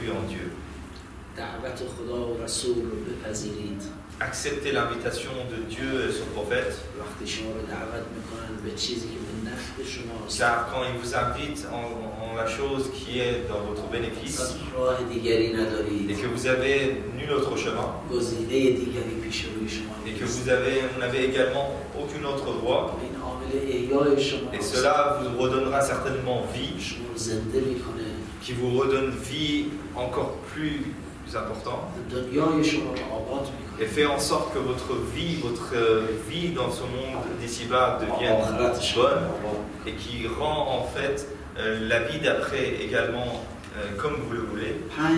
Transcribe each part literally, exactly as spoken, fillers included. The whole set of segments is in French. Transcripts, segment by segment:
cru en Dieu. دعوت خدا و رسول رو بپذیرید. Acceptez l'invitation de Dieu et son prophète. وقتی شما رو دعوت میکنن به چیزی که به نفع شماست. Car quand il vous invite en, en la chose qui est dans votre bénéfice راه دیگری ندارید. et que vous avez nul autre chemin گزینه دیگری پیش روی شما et que vous avez, vous n'avez également aucune autre voie. این عامل احیای شما. Et cela vous redonnera certainement vie, شما رو زنده میکنه. qui vous redonne vie encore plus important. دنیای شما رو آباد میکنه. Et fait en sorte que votre vie, votre vie dans ce monde d'ici-bas devienne bonne et qui rend en fait euh, la vie d'après également euh, comme vous le voulez.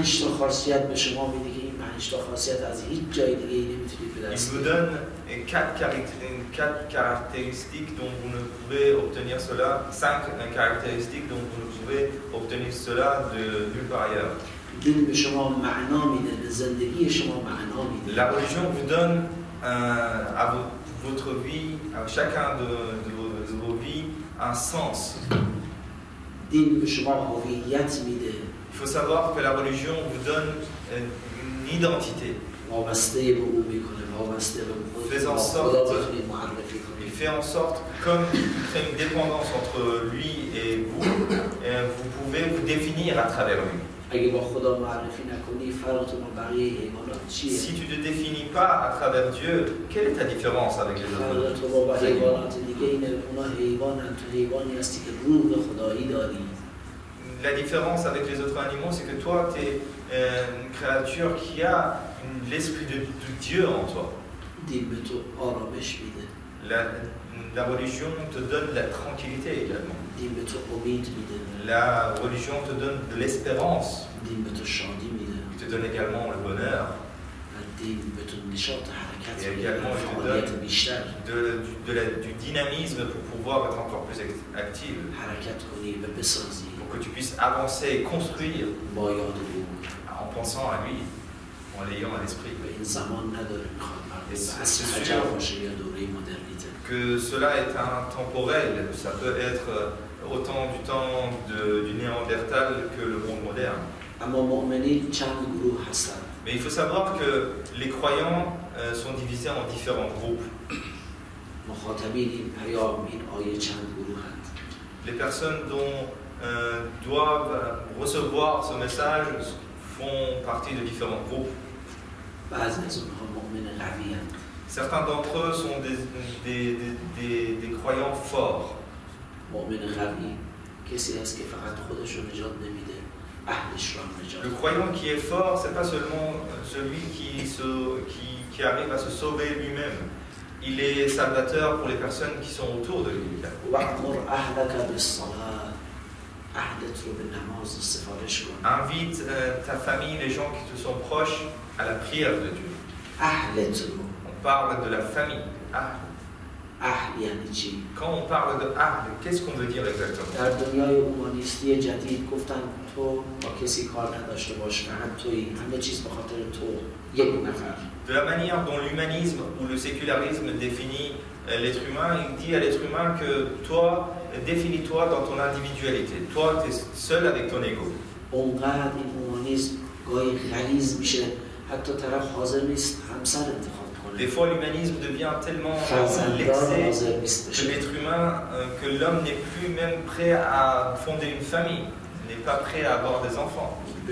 Il vous donne quatre, quatre caractéristiques dont vous ne pouvez obtenir cela, cinq caractéristiques dont vous ne pouvez obtenir cela de nulle part ailleurs. La religion vous donne euh, à vo- votre vie, à chacun de, de, vos, de vos vies, un sens. Il faut savoir que la religion vous donne une identité. Fait en sorte, il fait en sorte, comme il crée une dépendance entre lui et vous, et vous pouvez vous définir à travers lui. Si tu ne te définis pas à travers Dieu, quelle est ta différence avec les autres? La différence avec les autres animaux, c'est que toi, tu es euh, une créature qui a une- l'esprit de, de Dieu en toi. La, la religion te donne la tranquillité également. La religion te donne de l'espérance. Il te donne également le bonheur. Et également, il te donne de, du, de la, du dynamisme pour pouvoir être encore plus active. Pour que tu puisses avancer et construire en pensant à lui, en l'ayant à l'esprit. Que cela est intemporel, ça peut être autant du temps de, du Néandertal que le monde moderne. Mais il faut savoir que les croyants euh, sont divisés en différents groupes. Les personnes dont euh, doivent recevoir ce message font partie de différents groupes. Certains d'entre eux sont des, des, des, des, des croyants forts. Le croyant qui est fort, ce n'est pas seulement celui qui, se, qui, qui arrive à se sauver lui-même. Il est salvateur pour les personnes qui sont autour de lui. Invite euh, ta famille, les gens qui te sont proches, à la prière de Dieu. On parle de la famille. Ah. Quand on parle de ah, qu'est-ce qu'on veut dire exactement? De la manière dont l'humanisme ou le sécularisme définit l'être humain, il dit à l'être humain que toi, définis-toi dans ton individualité. Toi, tu es seul avec ton ego. Des fois, l'humanisme devient tellement l'excès que l'être humain, euh, que l'homme n'est plus même prêt à fonder une famille, n'est pas prêt à avoir des enfants.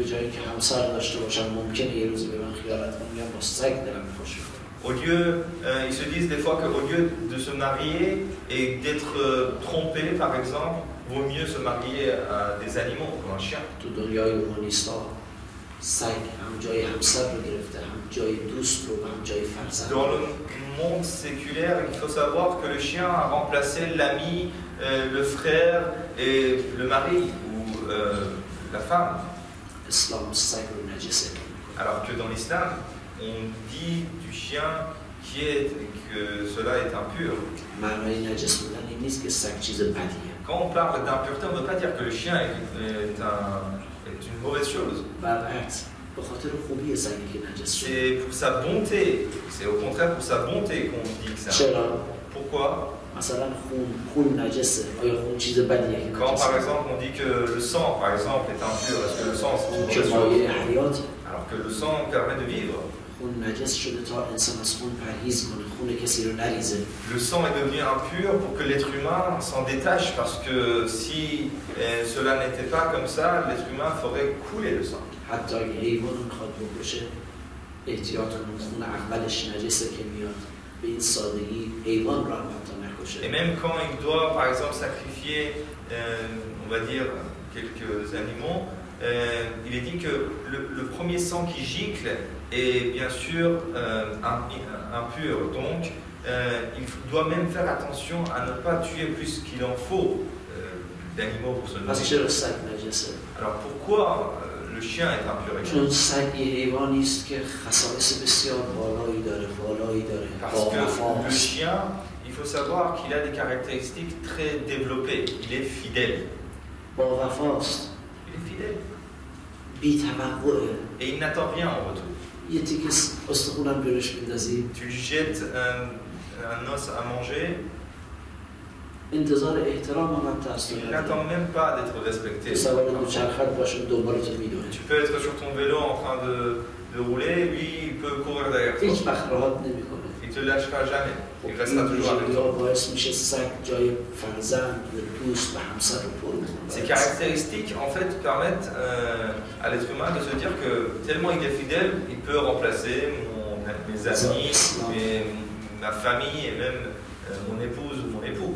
Au lieu, euh, ils se disent des fois qu'au lieu de se marier et d'être euh, trompé, par exemple, vaut mieux se marier à des animaux, comme un chien. Dans le monde séculaire, il faut savoir que le chien a remplacé l'ami, euh, le frère et le mari ou euh, la femme. Alors que dans l'islam, on dit du chien qui est, que cela est impur. Quand on parle d'impureté, on ne veut pas dire que le chien est, est, un, est une mauvaise chose. C'est pour sa bonté, c'est au contraire pour sa bonté qu'on dit que c'est un. Pourquoi? Quand par exemple on dit que le sang par exemple est impur, est-ce que le sang c'est une chose alors que le sang permet de vivre? Le sang est devenu impur pour que l'être humain s'en détache, parce que si eh, cela n'était pas comme ça, l'être humain ferait couler le sang. Et même quand il doit par exemple sacrifier, euh, on va dire, quelques animaux, euh, il est dit que le, le premier sang qui gicle est bien sûr euh, impur, donc euh, il doit même faire attention à ne pas tuer plus qu'il en faut euh, d'animaux pour se nourrir. Alors pourquoi euh, le chien est impur? Parce que le chien, il faut savoir qu'il a des caractéristiques très développées. Il est fidèle. Il est fidèle. Et il n'attend rien en retour. Tu lui jettes un, un os à manger. Il n'attend même pas d'être respecté. Tu peux être sur ton vélo en train de, de rouler, lui il peut courir derrière toi. Il ne te lâchera jamais. Il restera toujours avec toi. Ces caractéristiques en fait permettent euh, à l'être humain de se dire que tellement il est fidèle, il peut remplacer mon, mes amis, mes, ma famille et même euh, mon épouse ou mon époux.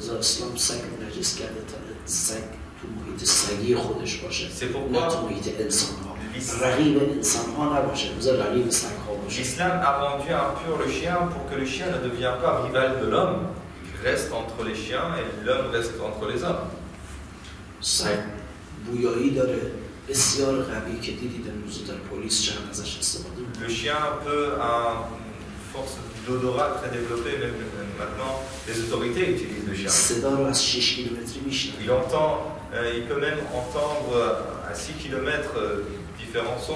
C'est pourquoi l'islam a rendu impur le chien pour que le chien ne devienne pas rival de l'homme, il reste entre les chiens et l'homme reste entre les hommes. Le chien peut avoir une force d'odorat très développée, même maintenant les autorités utilisent le chien. Il entend, euh, il peut même entendre à six kilomètres euh, différents sons.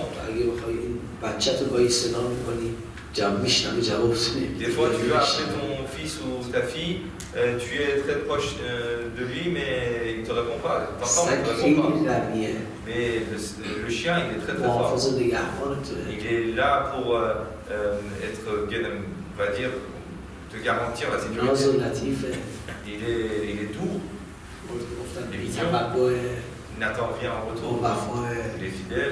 Des fois tu vas appeler ton fils ou ta fille, euh, tu es très proche euh, de lui mais il ne te répond pas. T'entends, il ne te répond pas. Mais le, le chien il est très très fort. Il est là pour euh, euh, être, on va dire, te garantir la sécurité. Il est, il est doux. Il est mignon. Il n'attend rien en retour. Il est fidèle.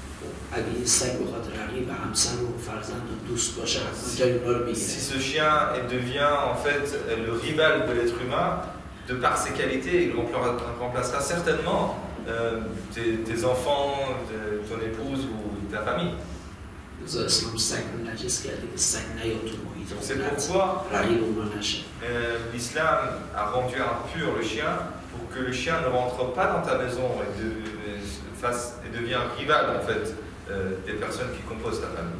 Si ce chien devient en fait le rival de l'être humain, de par ses qualités, il remplacera certainement euh, tes, tes enfants, de, ton épouse ou ta famille. C'est pourquoi euh, l'islam a rendu impur le chien pour que le chien ne rentre pas dans ta maison et, de, face, et devient rival en fait euh, des personnes qui composent ta famille.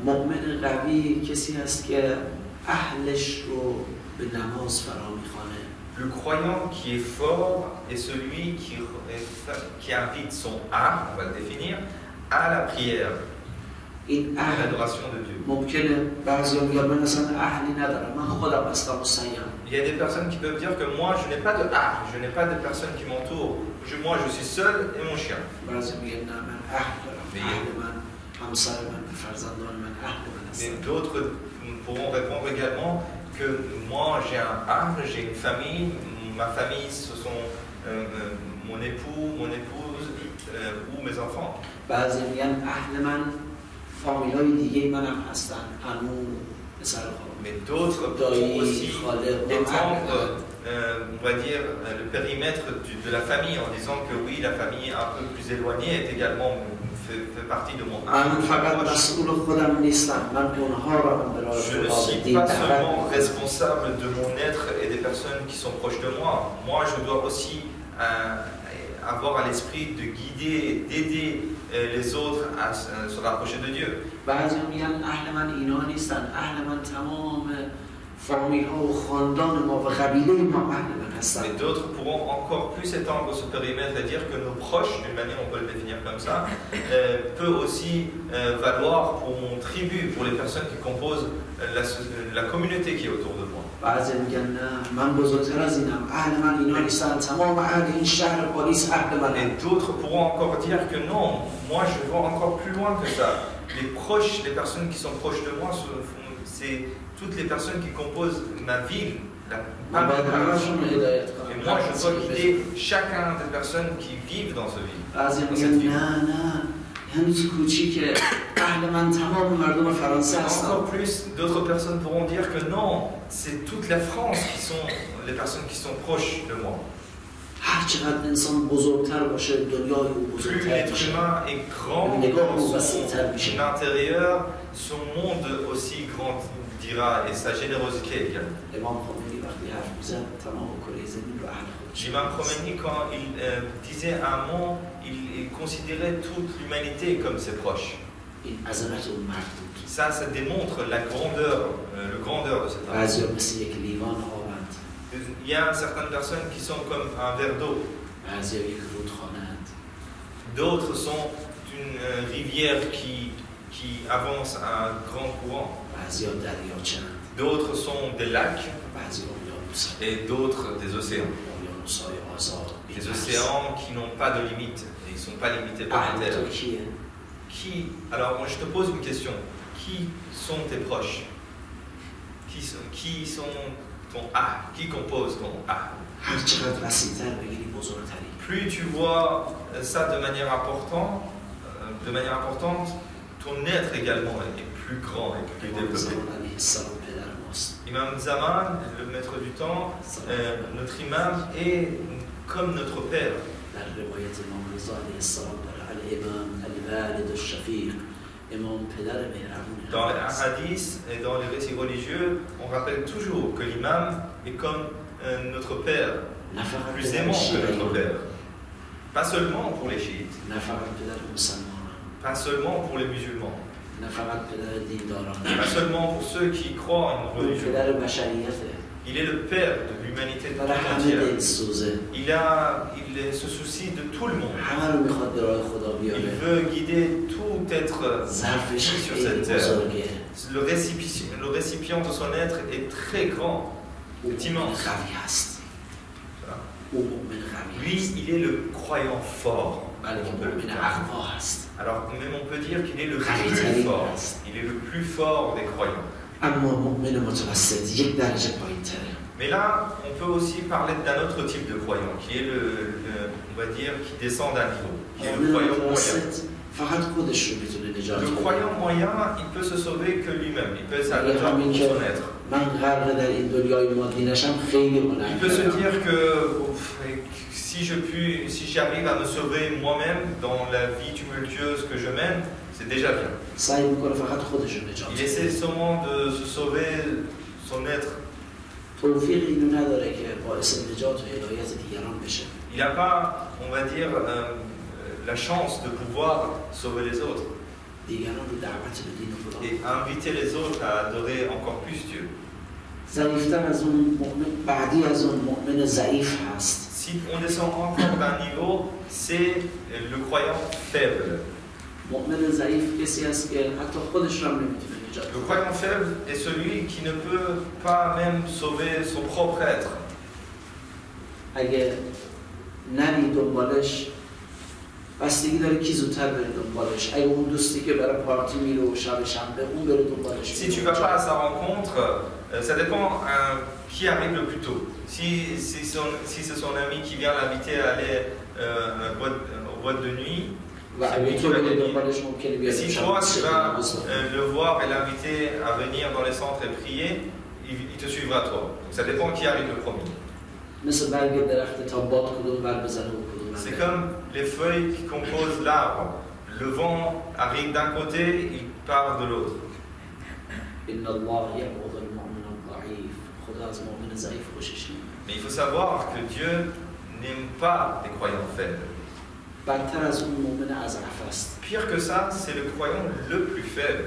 Le croyant qui est fort est celui qui, qui invite son âme, on va le définir, à la prière. L'adoration de Dieu. Il y a des personnes qui peuvent dire que moi je n'ai pas de ah, je n'ai pas de personnes qui m'entourent. Moi je suis seul et mon chien. Mais d'autres pourront répondre également que moi j'ai un ah, j'ai une famille, ma famille ce sont euh, mon époux, mon épouse euh, ou mes enfants. Mais d'autres pourront aussi étendre, euh, on va dire, le périmètre du, de la famille en disant que oui, la famille un peu plus éloignée est également fait, fait partie de mon âme. Je ne suis pas seulement responsable de mon être et des personnes qui sont proches de moi. Moi, je dois aussi euh, avoir à l'esprit de guider et d'aider les autres à se rapprocher de Dieu. Mais d'autres pourront encore plus étendre ce périmètre et dire que nos proches, d'une manière on peut le définir comme ça, euh, peut aussi euh, valoir pour mon tribu, pour les personnes qui composent la, la communauté qui est autour de moi. بعضی میگن نه من بزرگتر از اینم اهل من اینا نیستن تمام اهل این شهر پلیس اهل منه. Et d'autres pourront encore dire que non, moi je vais encore plus loin que ça. Les proches, les personnes qui sont proches de moi, c'est toutes les personnes qui composent ma ville. La... Et moi je dois guider chacun des personnes qui vivent dans ce ville. بعضی میگن نه نه هنوز کوچیکه اهل من تمام مردم فرانسه هستن. Encore plus, d'autres personnes pourront dire que non, c'est toute la France qui sont les personnes qui sont proches de moi. هر چقدر انسان بزرگتر باشه دنیای او بزرگتر میشه. Plus l'être humain est grand, son intérieur, son monde aussi grandira et sa générosité également. امام خمینی وقتی حرف میزد تمام کره زمین رو اهل خودش. L'imam Khomeini, quand il euh, disait un mot, il, il considérait toute l'humanité comme ses proches. Ça, ça démontre la grandeur, euh, le grandeur de cet homme. Il y a certaines personnes qui sont comme un verre d'eau. D'autres sont une euh, rivière qui, qui avance à un grand courant. D'autres sont des lacs et d'autres des océans. Des océans qui n'ont pas de limite, ils ne sont pas limités par la terre. Qui, alors moi je te pose une question, qui sont tes proches? Qui sont, qui sont ton A? Qui compose ton A? Plus tu vois ça de manière importante, de manière importante, ton être également est plus grand et plus développé. Imam Zaman, le maître du temps, euh, notre imam est comme notre père. Dans les hadiths et dans les récits religieux, on rappelle toujours que l'imam est comme euh, notre père, plus aimant que notre père. Pas seulement pour les chiites, pas seulement pour les musulmans, pas seulement pour ceux qui croient en une religion. Il est le père de l'humanité tout entière. Il, a, il se soucie de tout le monde. Il veut guider tout être sur cette terre. Le récipient, le récipient de son être est très grand, est immense. Lui, il est le croyant fort. Alors même on peut dire qu'il est le plus fort. Il est le plus fort des croyants. Mais là, on peut aussi parler d'un autre type de croyant, qui est le, le on va dire, qui descend d'un niveau, qui est le croyant moyen. Le croyant moyen, il peut se sauver que lui-même, il peut s'arrêter pour son être. Il peut se dire que si je puis, si j'arrive à me sauver moi-même dans la vie tumultueuse que je mène, c'est déjà bien. Il essaie seulement de se sauver son être. Il n'a pas, on va dire, euh, la chance de pouvoir sauver les autres et inviter les autres à adorer encore plus Dieu. Si on descend encore d'un niveau, c'est le croyant faible. Le croyant faible est celui qui ne peut pas même sauver son propre être. Si tu ne vas pas à sa rencontre, ça dépend hein, qui arrive le plus tôt. Si, si, son, si c'est son ami qui vient l'inviter à aller euh, au boîte de nuit, et si toi tu vas euh, le voir et l'inviter à venir dans les centres et prier, il, il te suivra toi. Donc ça dépend qui arrive le premier. C'est comme les feuilles qui composent l'arbre. Le vent arrive d'un côté, il part de l'autre. Mais il faut savoir que Dieu n'aime pas les croyants faibles. Pire que ça, c'est le croyant le plus faible.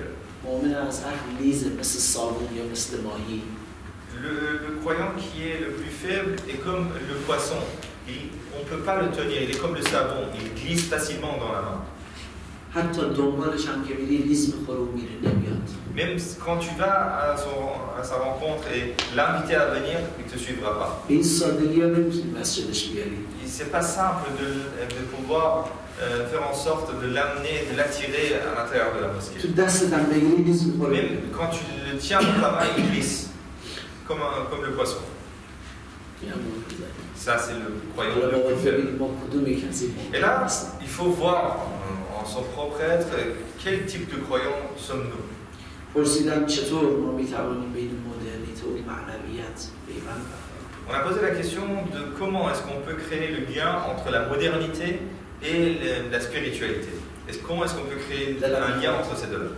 Le, le croyant qui est le plus faible est comme le poisson. Il, on ne peut pas le tenir, il est comme le savon, il glisse facilement dans la main. Même quand tu vas à, son, à sa rencontre et l'inviter à venir, il ne te suivra pas. C'est pas simple de, de pouvoir euh, faire en sorte de l'amener, de l'attirer à l'intérieur de la mosquée. Même quand tu le tiens dans ta main, il glisse comme, un, comme le poisson. Ça, c'est le croyant le plus faible. Et là, il faut voir en son propre être quel type de croyant sommes-nous. On a posé la question de comment est-ce qu'on peut créer le lien entre la modernité et le, la spiritualité. Est-ce, comment est-ce qu'on peut créer un lien entre ces deux-là?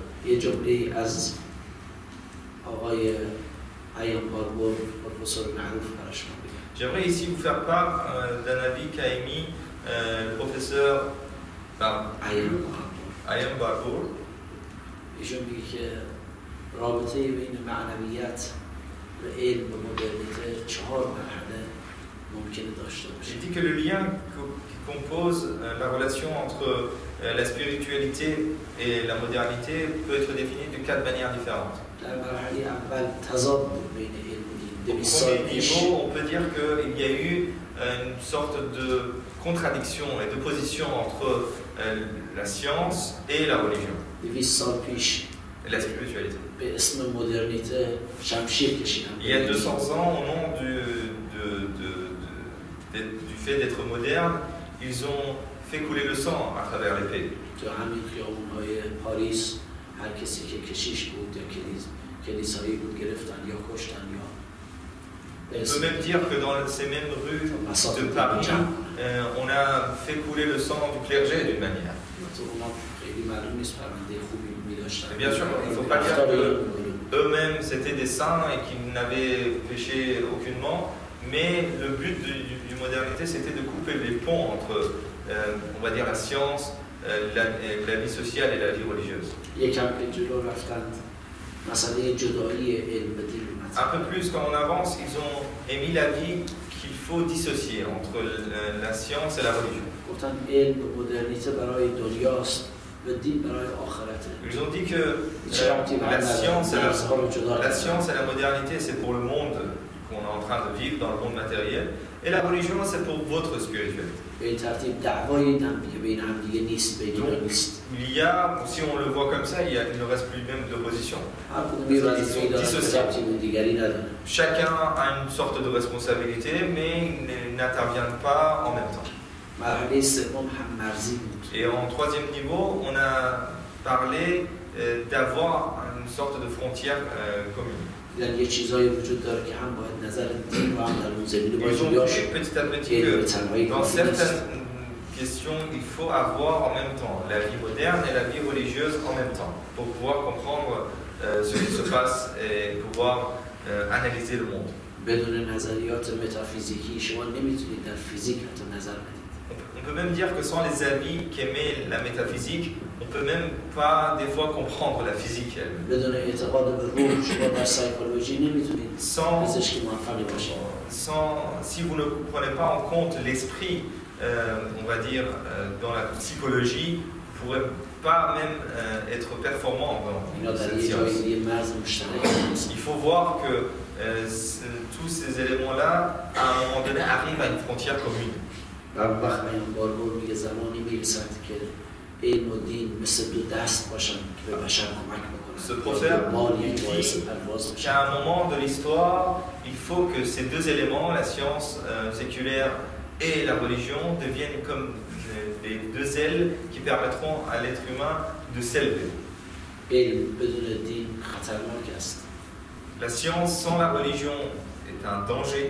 J'aimerais ici vous faire part euh, d'un avis qu'a émis euh, le professeur Ayam Barbour. Il dit que le lien qui compose euh, la relation entre euh, la spiritualité et la modernité peut être défini de quatre manières différentes. Au premier niveau, on peut dire qu'il y a eu euh, une sorte de contradiction et d'opposition entre euh, la science et la religion. Et la spiritualité. Il y a deux cents ans, au nom du, de, de, de, de, du fait d'être moderne, ils ont fait couler le sang à travers l'épée. On peut même dire que dans ces mêmes rues de Paris, euh, on a fait couler le sang du clergé d'une manière. Et bien sûr, il ne faut pas dire qu'eux-mêmes c'était des saints et qu'ils n'avaient péché aucunement, mais le but de, du, du modernité c'était de couper les ponts entre, euh, on va dire, la science, euh, la, la vie sociale et la vie religieuse. Un peu plus, quand on avance, ils ont émis l'avis qu'il faut dissocier entre la science et la religion. Ils ont dit que euh, la, science et la, la science et la modernité, c'est pour le monde qu'on est en train de vivre, dans le monde matériel, et la religion, c'est pour votre spiritualité. Donc, il y a, si on le voit comme ça, il, y a, il ne reste plus même d'opposition. Ils sont dissociables. Chacun a une sorte de responsabilité, mais ils n'interviennent pas en même temps. Et en troisième niveau, on a parlé euh, d'avoir une sorte de frontière euh, commune. Ils ont dit petit à petit que dans certaines questions, il faut avoir en même temps la vie moderne et la vie religieuse en même temps pour pouvoir comprendre euh, ce qui se passe et pouvoir euh, analyser le monde. On peut même dire que sans les avis qu'aimait la métaphysique, on ne peut même pas des fois comprendre la physique elle-même. Sans, sans, si vous ne prenez pas en compte l'esprit, euh, on va dire, euh, dans la psychologie, vous ne pourrez pas même euh, être performant dans cette science. Il faut voir que euh, tous ces éléments-là, à un moment donné, arrivent à une frontière commune. Ce prophète dit qu'à un moment de l'histoire, il faut que ces deux éléments, la science euh, séculaire et la religion, deviennent comme les deux ailes qui permettront à l'être humain de s'élever. La science sans la religion est un danger.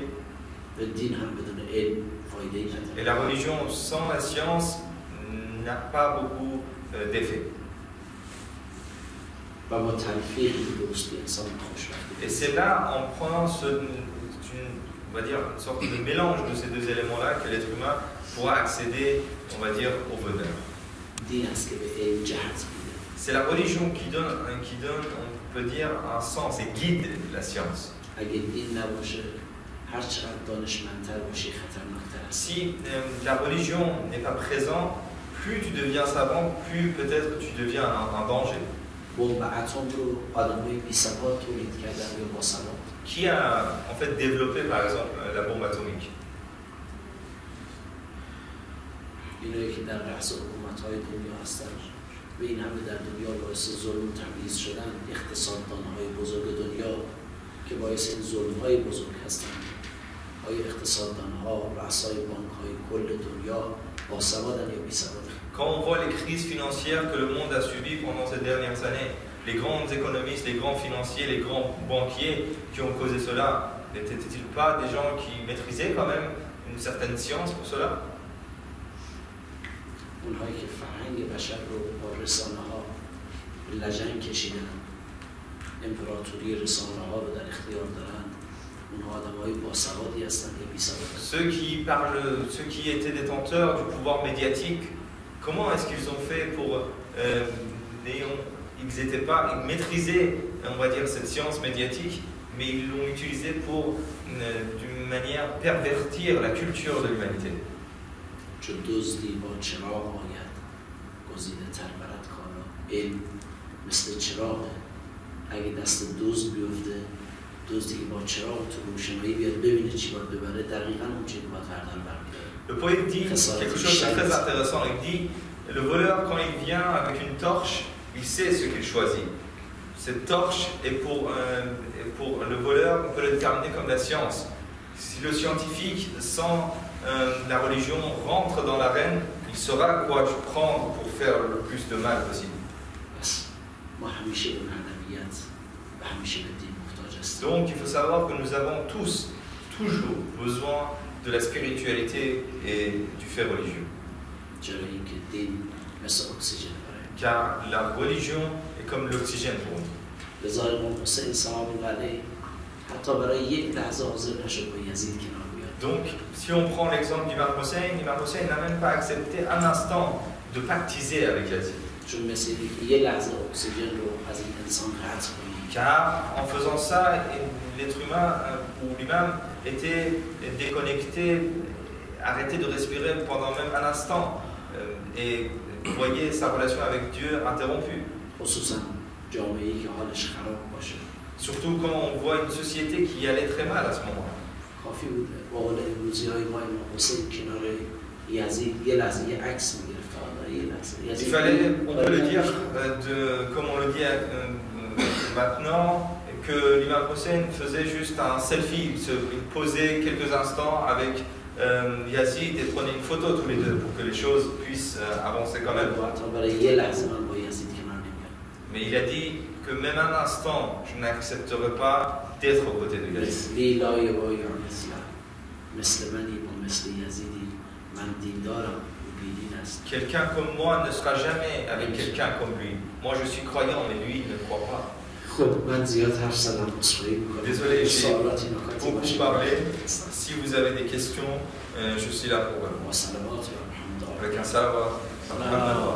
Et la religion sans la science n'a pas beaucoup euh, d'effet. Et c'est là, en prenant ce, une, on va dire, une sorte de mélange de ces deux éléments-là, que l'être humain pourra accéder, on va dire, au bonheur. C'est la religion qui donne, qui donne, on peut dire, un sens et guide la science. Si euh, la religion n'est pas présente, plus tu deviens savant, plus peut-être tu deviens un, un danger. Qui a en fait développé par exemple la bombe atomique? به این همه در دنیا باعث ظلم تمیز شدن اقتصاددانهای بزرگ دنیا که باعث این ظلم‌های بزرگ هستند. آیا اقتصاددانها، رؤسای بانک‌های کل دنیا باسوادن یا بیسوادن؟ Quand on voit les crises financières que le monde a subies pendant ces dernières années, les grands économistes, les grands financiers, les grands banquiers qui ont causé cela, n'étaient-ils pas des gens qui maîtrisaient quand même une certaine science pour cela? اونهایی که فرهنگ بشر رو با رسانه ها لجنگ کشیدن، امپراتوری رسانه ها رو در اختیار دارند، اونها آدم‌های باسوادی هستند یا بی‌سواد؟ Ceux qui parlent, ceux qui étaient détenteurs du pouvoir médiatique, comment est-ce qu'ils ont fait pour euh, ils n'étaient pas, ils maîtrisaient, on va dire, cette science médiatique, mais ils l'ont utilisée pour euh, d'une manière pervertir la culture de l'humanité. چو دزدی با چراغ آید گزیده تر برد کارا. علم مثل چراغه، اگه دست دزد بیفته، دزدی که با چراغ تو روشنایی بیاد ببینه چی باید ببره، دقیقاً اون چی باید بردن برمی‌داره. Le poète dit quelque chose de très intéressant. Il dit, le voleur quand il vient avec une torche, il sait ce qu'il choisit. Cette torche est pour, euh, pour le voleur, on peut le déterminer comme la science. Si le scientifique, sans euh, la religion, rentre dans l'arène, il saura quoi prendre pour faire le plus de mal possible. Donc il faut savoir que nous avons tous, toujours besoin de la spiritualité et du fait religieux. Car la religion est comme l'oxygène pour nous. Donc, si on prend l'exemple d'Imam Hussein, Imam Hussein n'a même pas accepté un instant de pactiser avec Yazid. Car en faisant ça, l'être humain ou l'imam était déconnecté, arrêté de respirer pendant même un instant et voyait sa relation avec Dieu interrompue. Surtout quand on voit une société qui allait très mal à ce moment-là. Il fallait, on peut le dire, de, comme on le dit euh, maintenant, que l'imam Hussein faisait juste un selfie, il, se, il posait quelques instants avec euh, Yazid et prenait une photo tous les deux pour que les choses puissent euh, avancer quand même. Mais il a dit que même un instant, je n'accepterai pas d'être aux côtés de Yazid. Quelqu'un comme moi ne sera jamais avec quelqu'un comme lui. Moi je suis croyant, mais lui il ne croit pas. Désolé, j'ai beaucoup parlé. Si vous avez des questions, euh, je suis là pour vous. Avec un savoir.